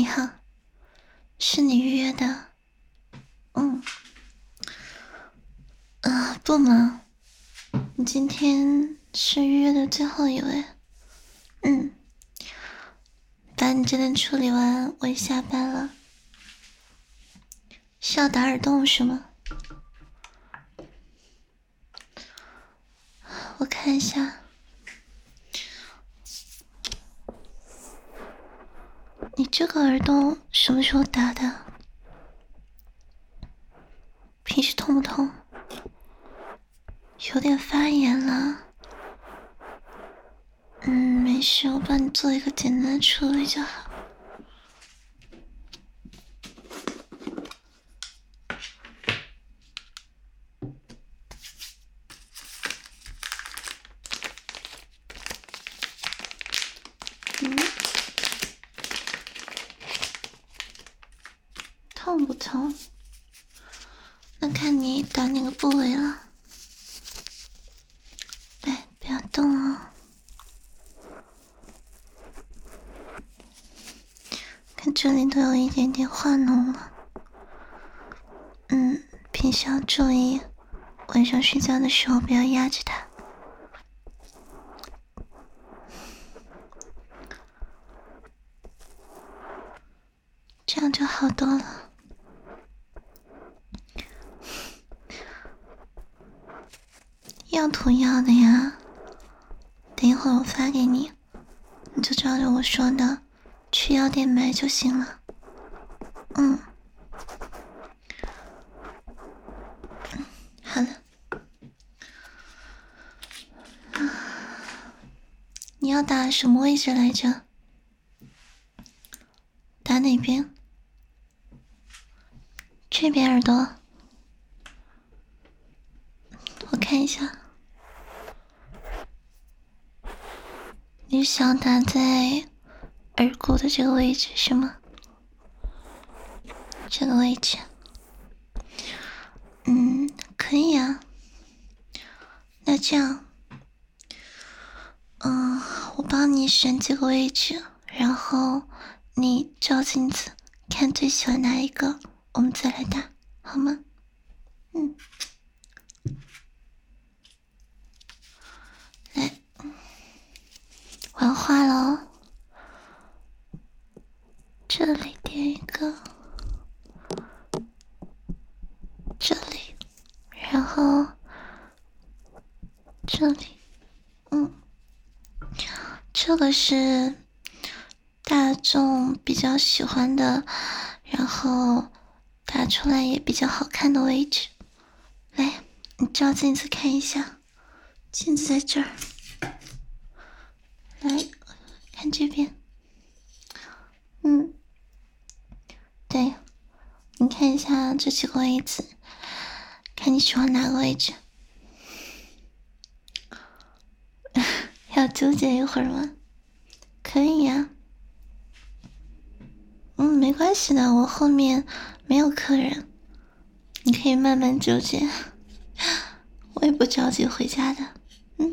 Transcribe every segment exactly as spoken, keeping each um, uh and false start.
好，是你预约的。嗯，啊、呃，不忙，你今天是预约的最后一位。嗯，把你这边处理完，我也下班了。是要打耳洞是吗？我看一下，你这个耳洞什么时候打的？平时痛不痛？有点发炎了。嗯，没事，我帮你做一个简单的处理就好。嗯，痛不痛？那看你打哪个部位了。来，不要动哦。看这里都有一点点化脓了。嗯，平时要注意，晚上睡觉的时候不要压着它。这样就好多了。要涂药的呀，等一会儿我发给你，你就照着我说的去药店买就行了。嗯，好了。你要打什么位置来着？打哪边？这边耳朵。我看一下。你想打在耳骨的这个位置是吗？这个位置。嗯，可以啊。那这样，嗯，我帮你选几个位置，然后你照镜子看最喜欢哪一个，我们再来打，好吗？嗯。来，我要画了哦。这里点一个，这里，然后这里，嗯，这个是大众比较喜欢的，然后打出来也比较好看的位置。来，你照镜子看一下，镜子在这儿。来，看这边。嗯，对，你看一下这几个位置，看你喜欢哪个位置。要纠结一会儿吗？可以呀。嗯，没关系的，我后面没有客人，你可以慢慢纠结，我也不着急回家的。嗯，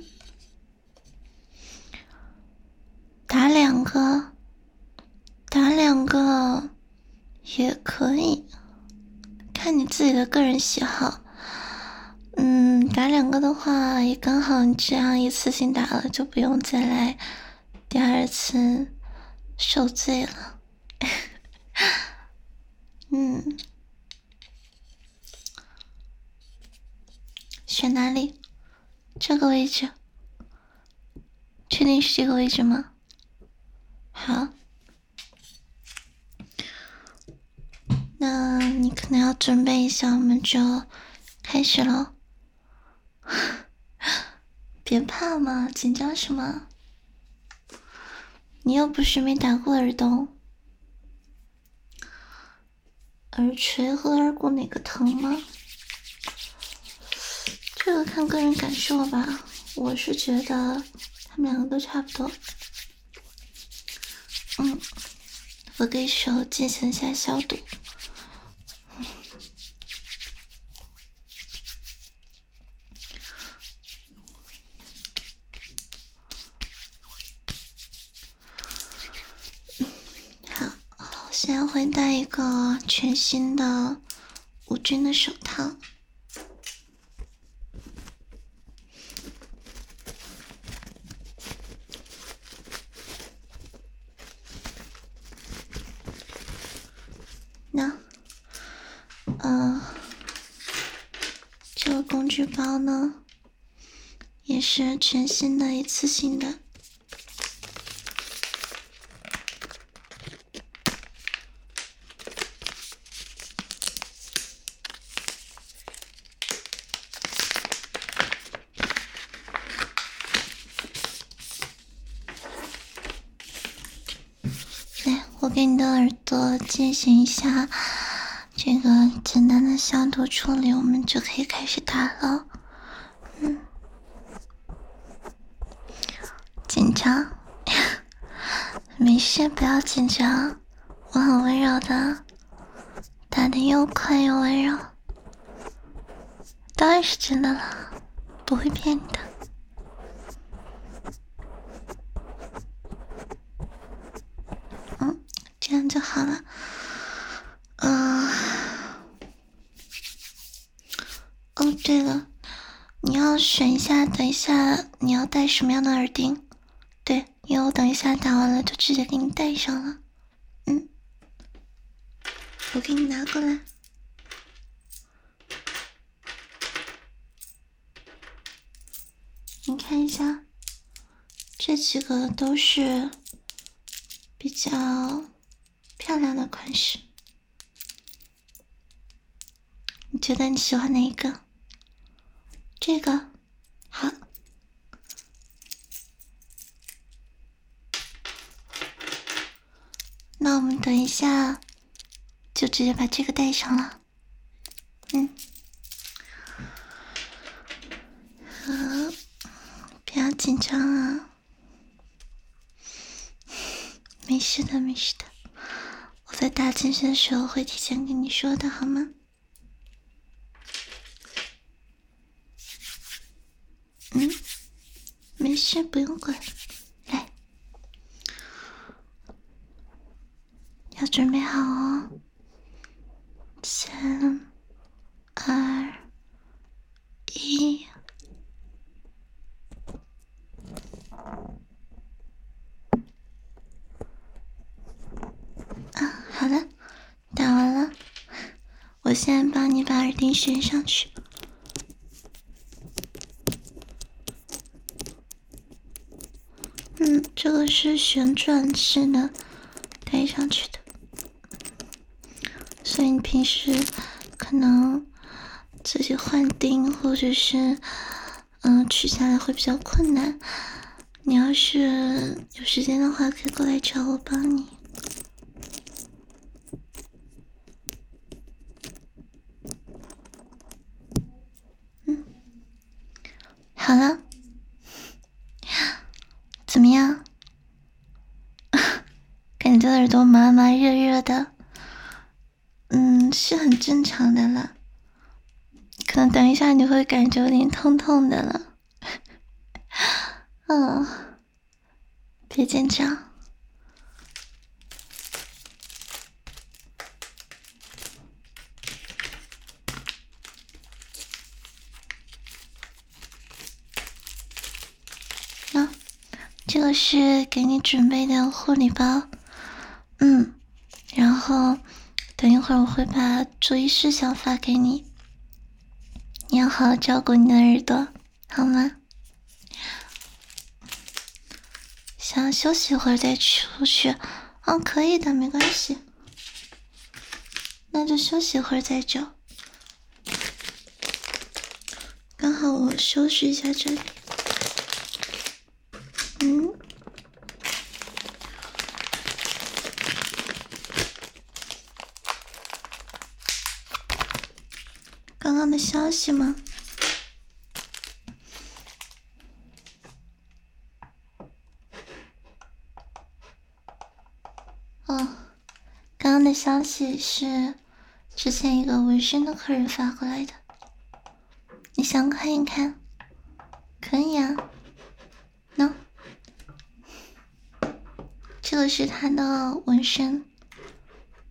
打两个，打两个也可以，看你自己的个人喜好。嗯，打两个的话也刚好，你这样一次性打了，就不用再来第二次受罪了。嗯，选哪里？这个位置？确定是这个位置吗？好，那你可能要准备一下，我们就开始咯。别怕嘛，紧张什么？你又不是没打过耳洞。耳垂和耳骨哪个疼吗？这个看个人感受吧，我是觉得他们两个都差不多。嗯，我给手进行一下消毒。 现在会戴一个全新的无菌的手套。那，呃，这个工具包呢，也是全新的一次性的。我给你的耳朵进行一下这个简单的消毒处理，我们就可以开始打了。嗯，紧张？没事，不要紧张，我很温柔的，打的又快又温柔。当然是真的了，不会骗你的。嗯，这样就好了。嗯、呃，哦，对了，你要选一下，等一下你要戴什么样的耳钉？对，因为我等一下打完了就直接给你戴上了。嗯，我给你拿过来。你看一下，这几个都是比较漂亮的款式，你觉得你喜欢哪一个？这个好，那我们等一下就直接把这个戴上了。嗯，好，不要紧张啊，没事的，没事的，我在打进去的时候会提前跟你说的，好吗？嗯，没事，不用管。来，要准备好哦。三、二、一。啊，好了，打完了。我现在帮你把耳钉旋上去。嗯，这个是旋转式的戴上去的，所以你平时可能自己换钉或者是嗯、呃、取下来会比较困难。你要是有时间的话，可以过来找我帮你。嗯，好了，怎么样？感觉耳朵麻麻热热的，嗯，是很正常的了。可能等一下你会感觉有点痛痛的了。嗯，别紧张。那这个是给你准备的护理包，嗯，然后等一会儿我会把注意事项发给你，你要好好照顾你的耳朵，好吗？想休息一会儿再出去，哦，可以的，没关系，那就休息一会儿再走。刚好我收拾一下这里。嗯，刚刚的消息吗？哦，刚刚的消息是之前一个纹身的客人发过来的，你想看一看？可以啊。喏，这个是他的纹身，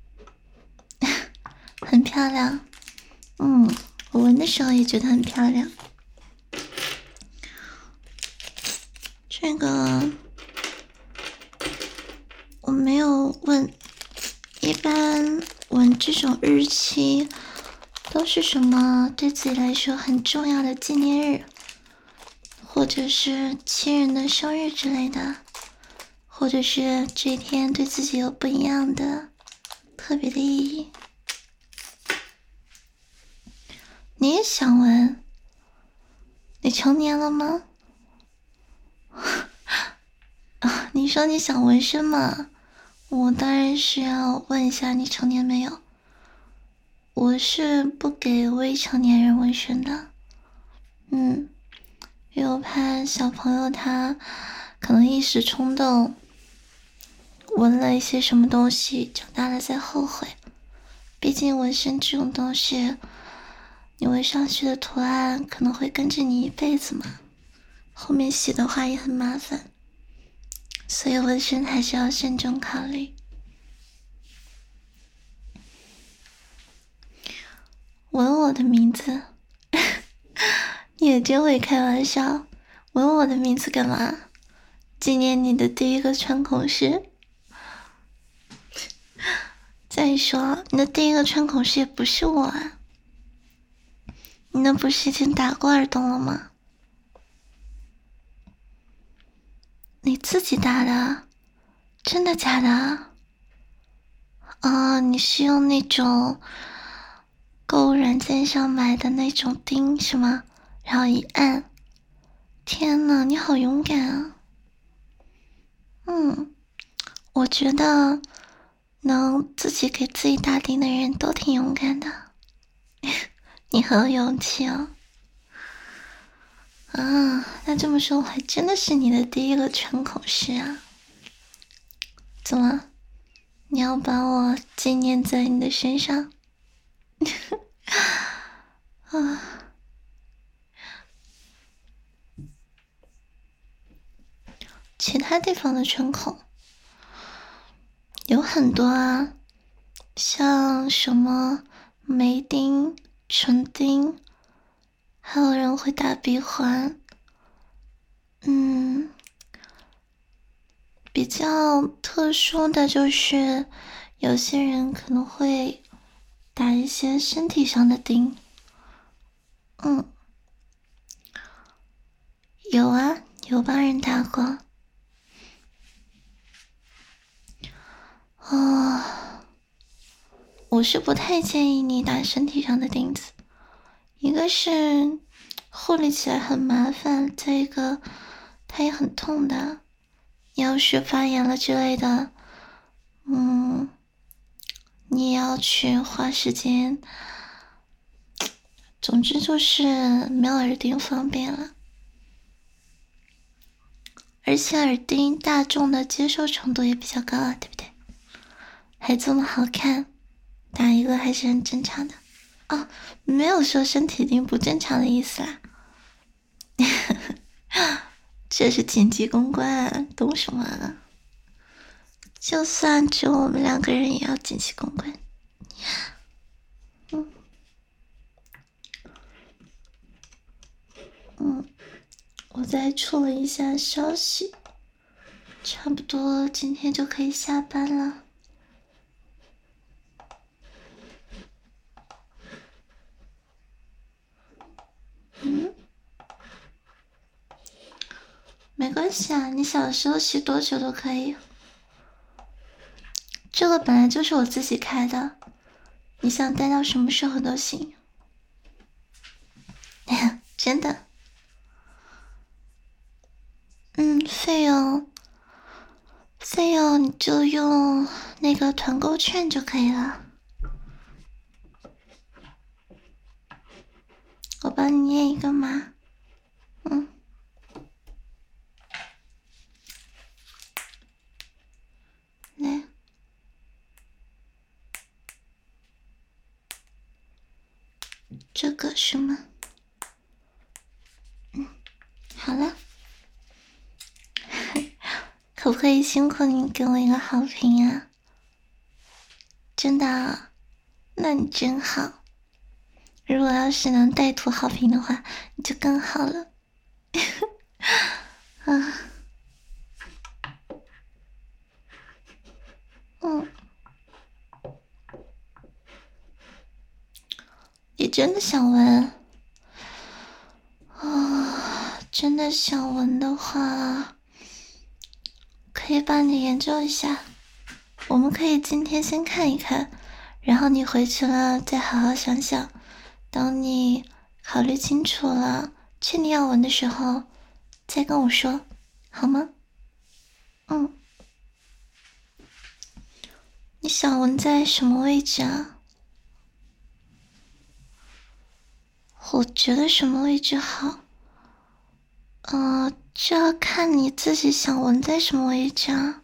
漂亮。嗯，我闻的时候也觉得很漂亮。这个我没有问，一般闻这种日期都是什么对自己来说很重要的纪念日，或者是亲人的生日之类的，或者是这一天对自己有不一样的特别的意义。你也想闻？你成年了吗？啊，你说你想纹身吗？我当然是要问一下你成年没有。我是不给未成年人纹身的。嗯，因为我怕小朋友他可能一时冲动纹了一些什么东西，长大了再后悔。毕竟纹身这种东西，你纹上去的图案可能会跟着你一辈子嘛，后面洗的话也很麻烦，所以纹身还是要慎重考虑。纹我的名字你也真会开玩笑，纹我的名字干嘛？纪念你的第一个穿孔式。再说你的第一个穿孔式也不是我啊，你那不是已经打过耳洞了吗？你自己打的？真的假的？哦，你是用那种购物软件上买的那种钉是吗？然后一按，天哪，你好勇敢啊！嗯，我觉得能自己给自己打钉的人都挺勇敢的。你很有勇气哦。啊，那这么说，我还真的是你的第一个穿孔式啊？怎么？你要把我纪念在你的身上？啊，其他地方的穿孔有很多啊，像什么眉钉、唇钉，还有人会打鼻环。嗯，比较特殊的就是有些人可能会打一些身体上的钉。嗯，有啊，有帮人打过。哦，我是不太建议你打身体上的钉子，一个是护理起来很麻烦，再一个它也很痛的。你要是发炎了之类的，嗯，你也要去花时间。总之就是没有耳钉方便了，而且耳钉大众的接受程度也比较高啊，对不对？还这么好看，打一个还是很正常的。哦，没有说身体钉不正常的意思啦。这是紧急公关，懂什么啊？就算只有我们两个人也要紧急公关。嗯嗯，我再处了一下消息，差不多今天就可以下班了。嗯，没关系啊，你想休息多久都可以。这个本来就是我自己开的，你想待到什么时候都行。真的。嗯，费用，费用你就用那个团购券就可以了。我帮你念一个码。嗯，来，这个是吗？嗯，好了。可不可以辛苦你给我一个好评啊？真的， 那你真好。如果要是能带图好评的话，你就更好了。啊，嗯，你真的想闻？啊，真的想闻的话，可以帮你研究一下。我们可以今天先看一看，然后你回去了再好好想想。等你考虑清楚了，确定要闻的时候，再跟我说，好吗？嗯。你想闻在什么位置啊？我觉得什么位置好？呃，这要看你自己想闻在什么位置啊。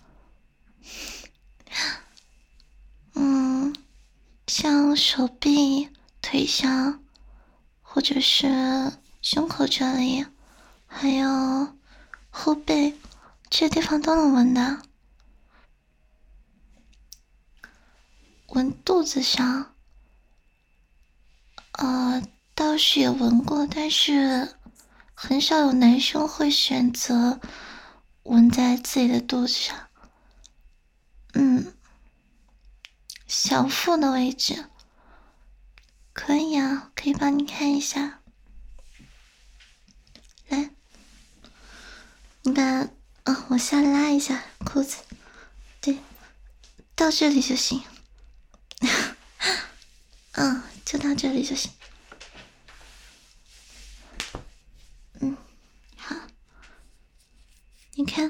嗯，像手臂、腿上，或者是胸口这里，还有后背，这些地方都能闻的。闻肚子上，呃，倒是也闻过，但是很少有男生会选择闻在自己的肚子上。嗯，小腹的位置可以啊，可以帮你看一下。来，你把啊，往下拉一下裤子，对，到这里就行。嗯，就到这里就行。嗯，好，你看，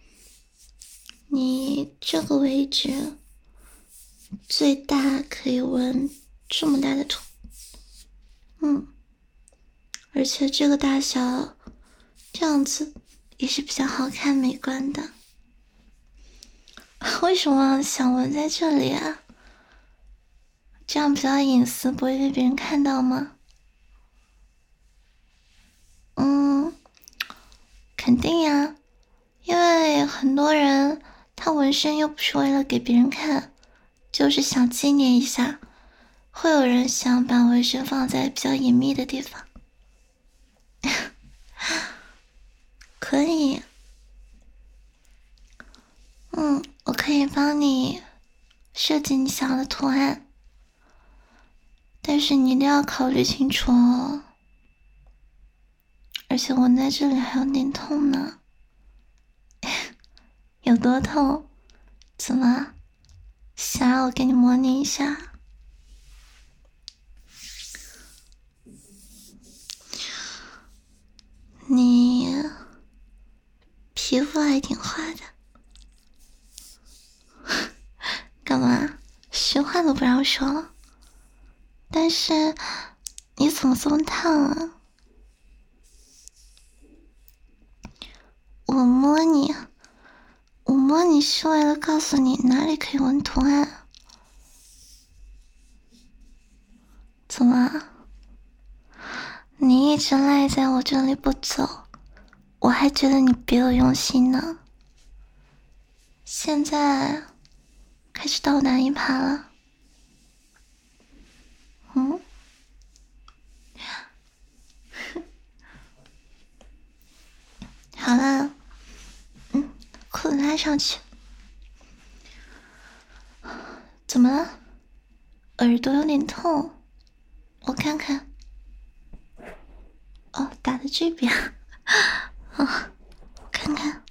你这个位置最大可以闻这么大的土。嗯，而且这个大小这样子也是比较好看美观的。为什么想闻在这里啊？这样比较隐私，不会被别人看到吗？嗯，肯定呀，因为很多人他纹身又不是为了给别人看，就是想纪念一下。会有人想把纹身放在比较隐秘的地方。可以，嗯，我可以帮你设计你想要的图案，但是你一定要考虑清楚哦。而且我在这里还有点痛呢。有多痛？怎么？想让我给你模拟一下？你皮肤还挺滑的。干嘛？实话都不让说了。但是你怎么这么烫啊？我摸你，我摸你是为了告诉你哪里可以纹图案。怎么？你一直赖在我这里不走，我还觉得你别有用心呢。现在开始倒打一耙了。嗯，好了，嗯，裤子拉上去。怎么了？耳朵有点痛，我看看。哦，打在这边。哦，我看看，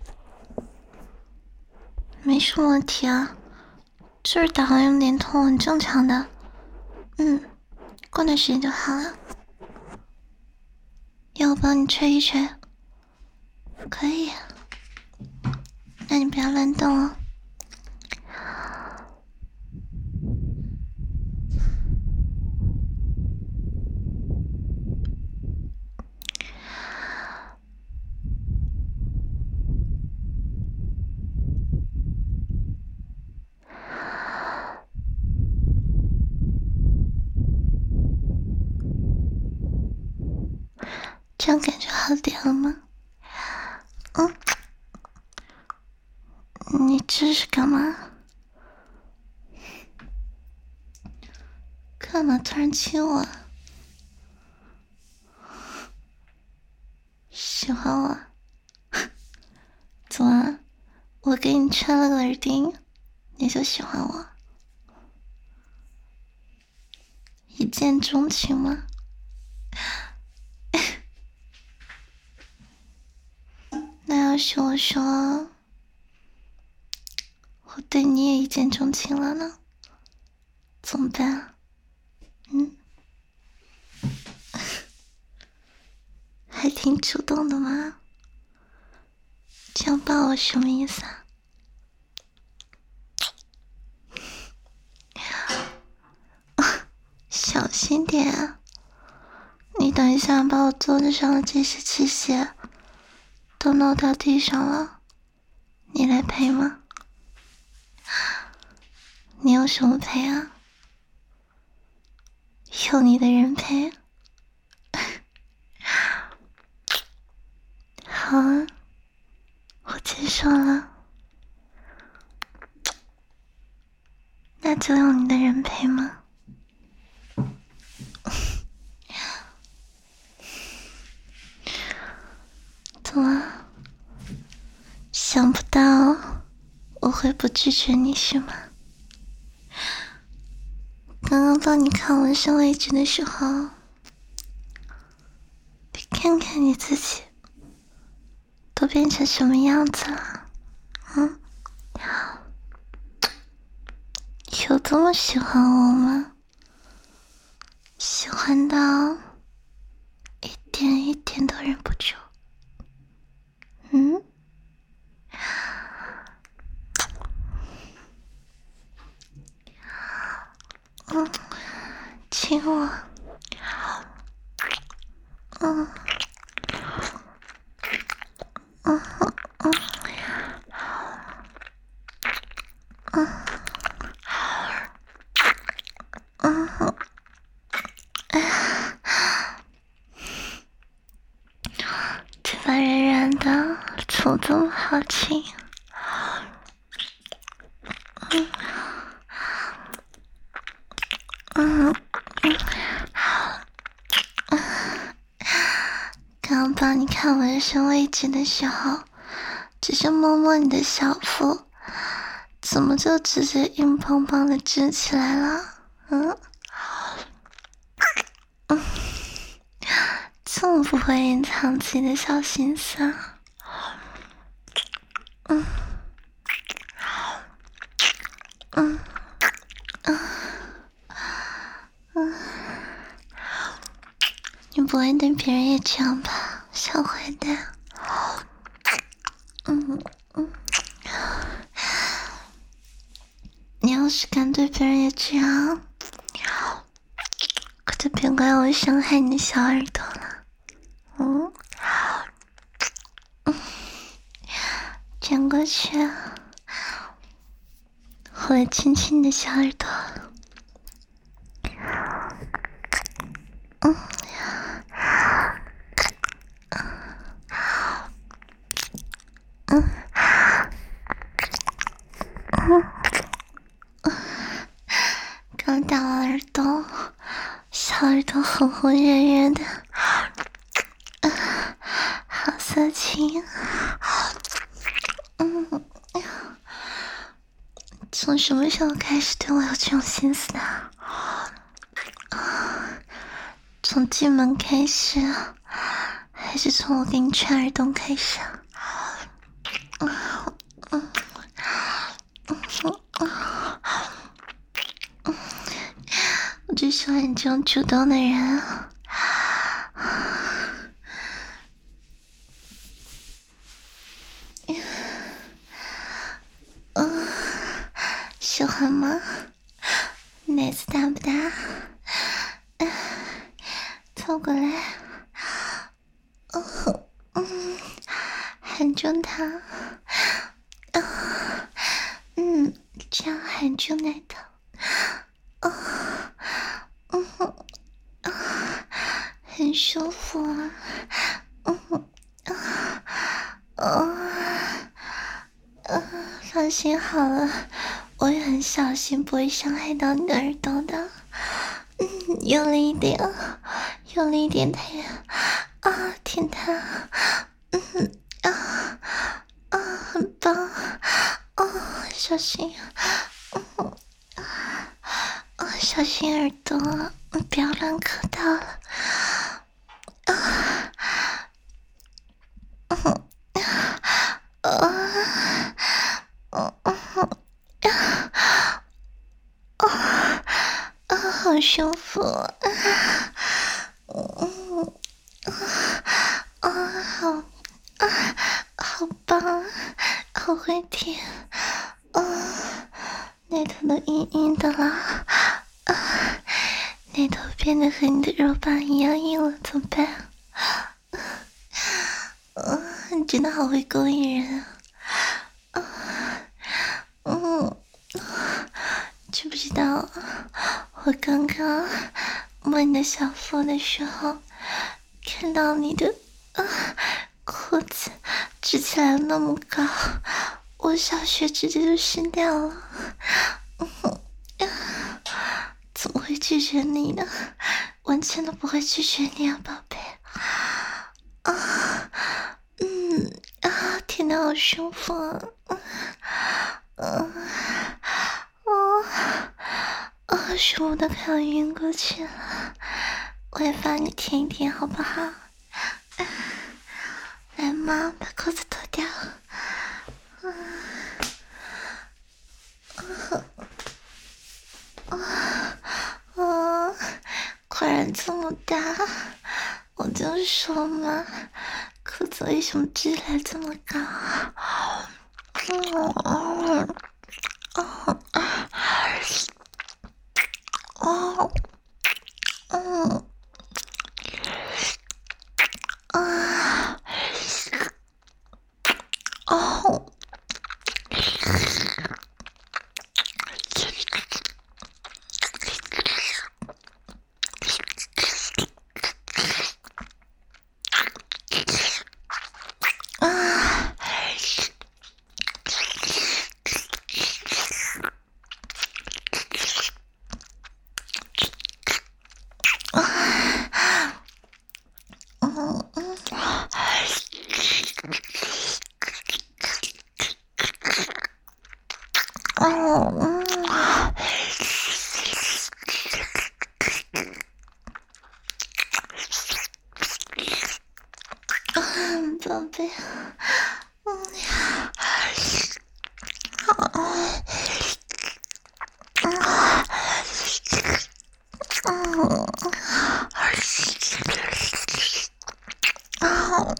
没什么问题啊，就是打完有点痛，很正常的。嗯，过段时间就好了。要我帮你吹一吹？可以，那你不要乱动哦。这样感觉好点了吗？嗯，你这是干嘛？ 干嘛突然亲我？喜欢我？怎么？我给你穿了个耳钉，你就喜欢我？一见钟情吗？那要是我说我对你也一见钟情了呢，怎么办啊？嗯，还挺主动的嘛。这样抱我什么意思啊？小心点啊！你等一下把我桌子上的这些器械都弄到地上了，你来赔吗？你有什么赔啊？有你的人赔。好啊，我接受了，那就用你的人陪吗？怎么？想不到我会不拒绝你是吗？刚刚帮你看纹身位置的时候，你看看你自己都变成什么样子了？嗯，有这么喜欢我吗？喜欢到一点一点都忍不住。嗯，嗯，亲我。嗯，嗯嗯嗯嗯嗯，嘴巴软软的，怎么这么好亲？嗯嗯嗯，刚刚帮你看纹身位置的时候，只是摸摸你的小腹，怎么就直接硬邦邦的支起来了？嗯嗯，这么不会隐藏自己的小心思啊？嗯嗯嗯嗯，你不会对别人也这样吧，小坏蛋？嗯嗯，你要是敢对别人也这样，可就别怪我伤害你的小耳朵了。嗯嗯，转过去，我来亲亲你的小耳朵。嗯，嗯嗯嗯，刚打完耳洞，小耳朵红红热热的，啊，好色情。嗯，从什么时候开始对我有这种心思的？从进门开始，还是从我给你穿耳洞开始？嗯嗯嗯嗯，我最喜欢你这种主动的人。嗯，喜欢吗？奶子大不大？嗯，凑过来。嗯嗯，含住它。嗯嗯，这样含住奶头。嗯嗯嗯，很舒服啊。嗯啊啊啊！放心好了，我也很小心，不会伤害到你的耳朵的。 嗯，用力一点，用力一点，太阳啊，舔它，嗯啊啊，很棒啊，小心，嗯啊，小心耳朵，不要乱磕到了啊，嗯啊，嗯嗯啊啊。啊，好舒服啊！嗯啊，好啊，好棒，好会舔啊！奶头都硬硬的了啊，奶头变得和你的肉棒一样硬了，怎么办？啊，你真的好会勾引人啊！嗯。知不知道我刚刚摸你的小腹的时候，看到你的啊裤子直起来那么高，我小穴直接就湿掉了。嗯怎么会拒绝你呢？完全都不会拒绝你啊，宝贝。啊，嗯啊，听得好舒服啊。嗯。哦，哦，舒服的快要晕过去了，我也帮你舔一舔好不好？来嘛，把裤子脱掉。啊啊啊！果然这么大，我就说嘛，裤子为什么质量这么高？嗯嗯嗯哦，嗯啊，哦，啊，嗯嗯。哦，嗯，嗯，宝贝，嗯呀，嗯，嗯，嗯，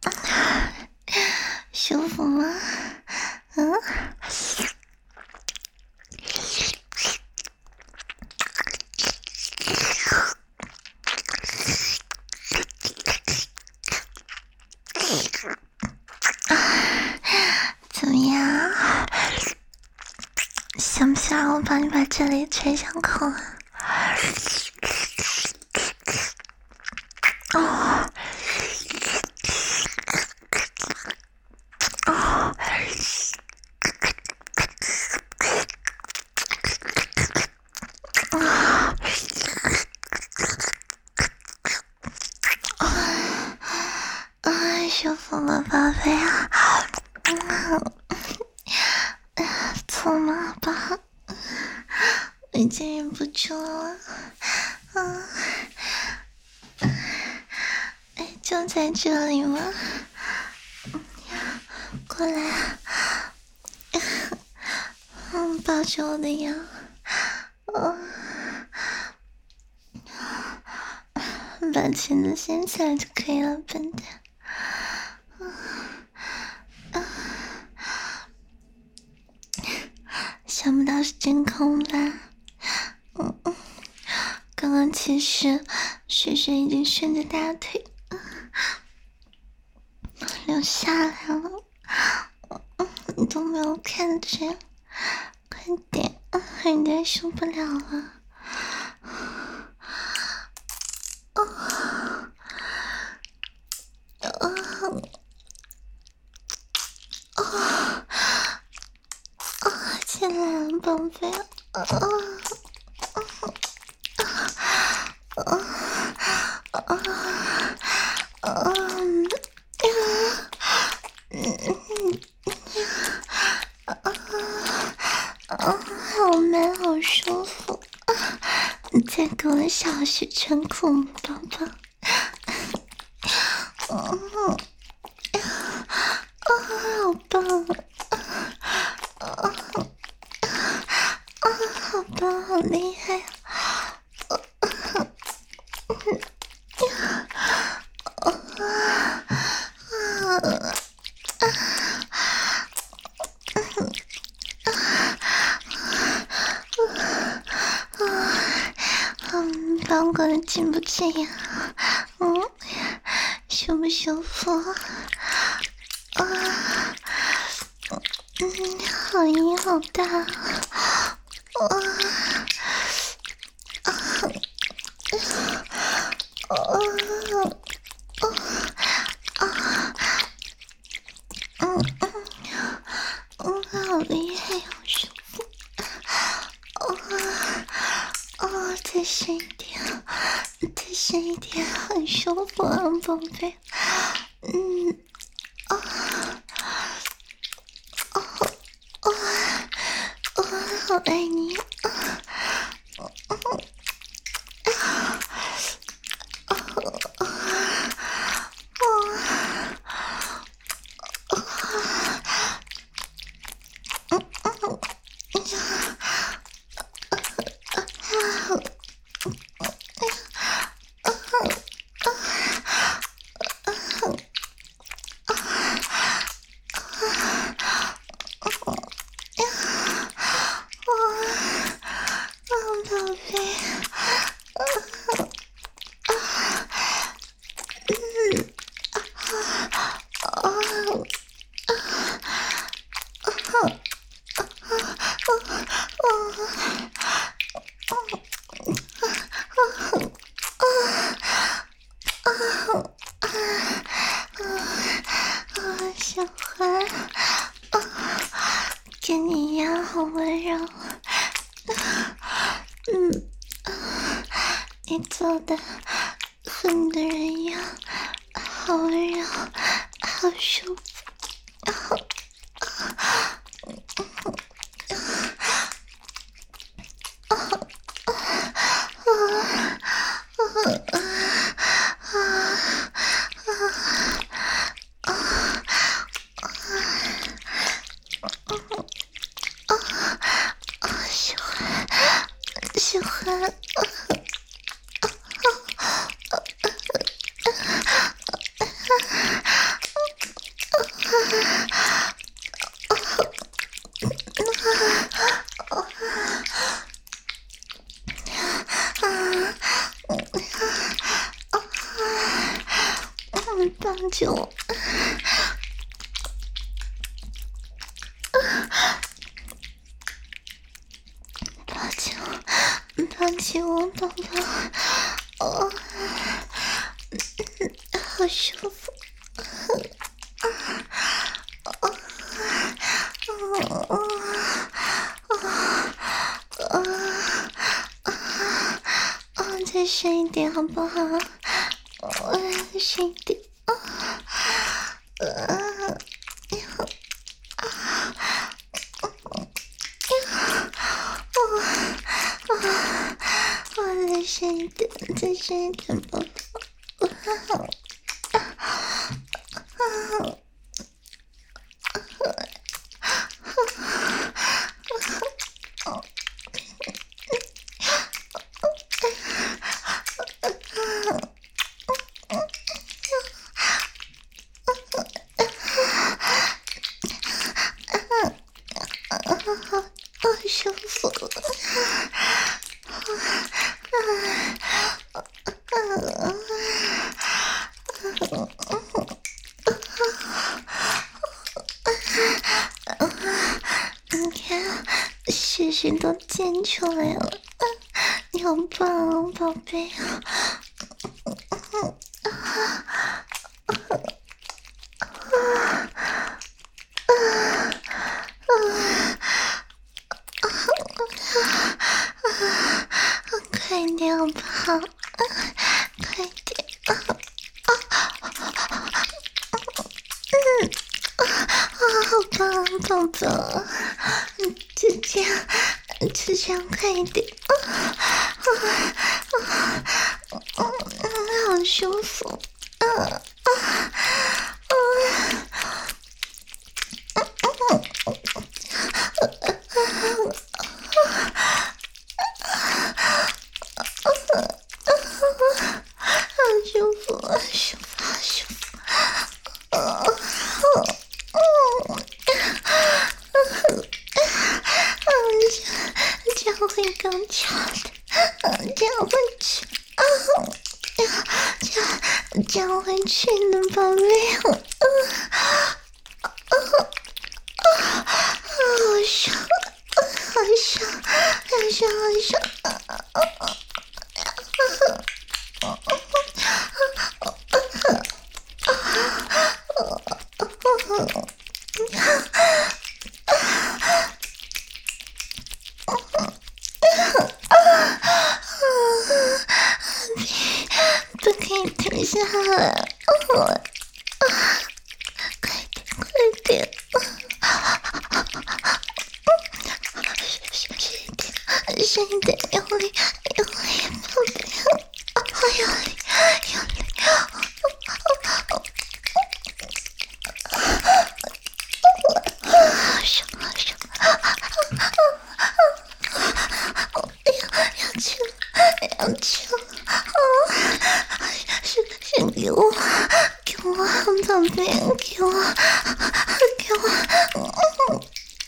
舒服吗？嗯。怎么样？想不想我帮你把这里吹上口啊？哦哦哦啊，舒服吗，宝贝啊？错吗，宝？我已经忍不住了。啊，哎，就在这里吗？过来啊！嗯，抱着我的腰。哦，把裙子掀起来就可以了，笨蛋。想不到是真空吧？嗯嗯，刚刚其实水水已经顺着大腿流下来了，嗯，你都没有看见，快点，有点受不了了。哦，哦，哦，哦，起来了，宝贝，哦，哦， 蛮好舒服，你再给我小许春裤，宝宝。嗯，啊，好棒！啊啊，好棒，好厉害！啊嗯，帮哥进不进呀？嗯，舒不舒服？啊，嗯，好硬好大，啊啊啊啊啊！嗯嗯嗯，好厉害，好舒服！哦哦，再深一点，再深一点，很舒服啊，宝贝。嗯，啊，哦哦哦，好爱你！啊啊啊啊啊宝贝，小花，跟你一样好温柔。嗯，你做的和你的人一样，好温柔，好舒服。喜欢，喜欢。帮救我！抱起我，抱起我，宝宝！哦，好舒服！再深一点好不好？再深一点。再深一点，再深一点，宝宝。好舒服。你看，血血都溅出来了，你好棒哦，宝贝！快点好不好？快点！嗯，啊，好棒，宝宝！姐姐， 吃香快一点，啊啊啊啊啊！好舒服，啊啊啊！好舒服，好舒服，好舒服！啊啊！这样会更巧的，这样会去啊！这样这样会去的，宝贝！啊啊啊！好爽，好爽，好爽，好爽！啊啊啊！不可以停下来！快点，快点！深一点，深一点，用力，用力，用力！好用力，用力！好爽，好爽！要去了，要去了！是是给我，给我，宝贝，给我，给我！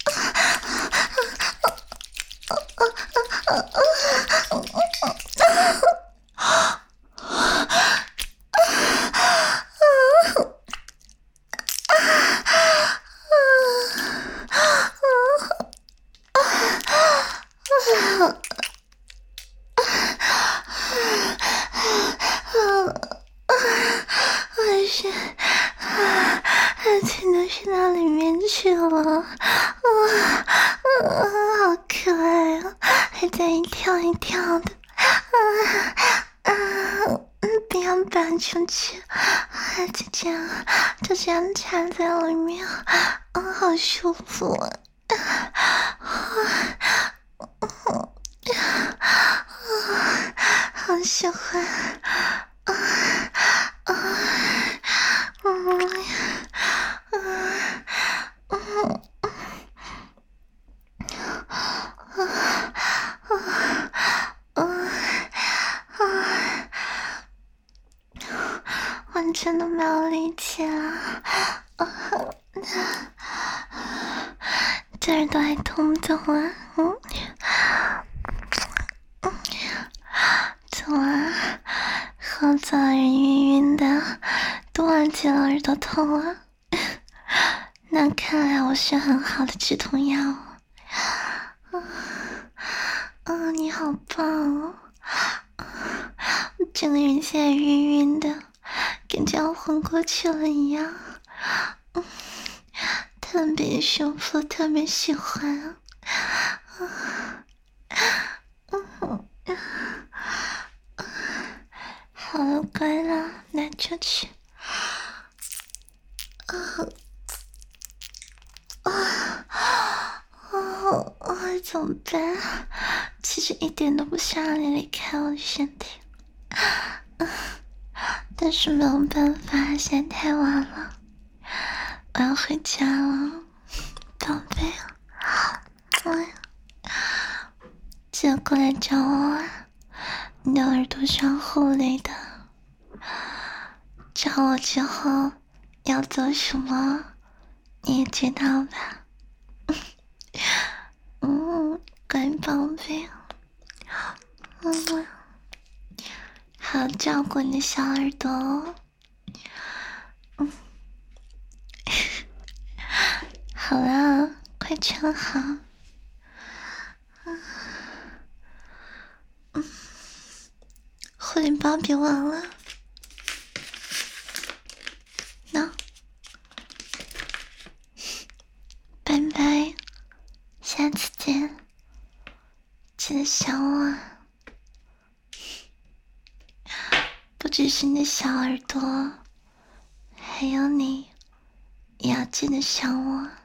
我是啊，进到去到里面去了，啊啊，好可爱啊，还在一跳一跳的，啊啊，不要拔出去，啊，就这样，就这样插在里面，啊，好舒服啊，啊，好喜欢，啊啊，嗯嗯我真的没有力气了，这耳朵还痛不痛啊？嗯，怎么喝醉了人晕晕的，都忘记了耳朵痛了？那看来我是很好的止痛药。啊啊，你好棒哦！我整个人现在晕晕的，感觉要昏过去了一样。嗯，特别舒服，特别喜欢啊！嗯嗯，好了，乖了，拿出去。啊啊啊啊！怎么办？其实一点都不想让你离开我的身体，但是没有办法，现在太晚了，我要回家了，宝贝。哎，记得过来找我啊！你的耳朵需要护理的。找我之后要做什么，你也知道吧？嗯，乖宝贝，嗯，好照顾你的小耳朵哦。嗯，好了，快穿好。嗯，嗯，护理包别忘了。那，拜拜，下次见，记得想我。不只是你的小耳朵，还有你，也要记得想我。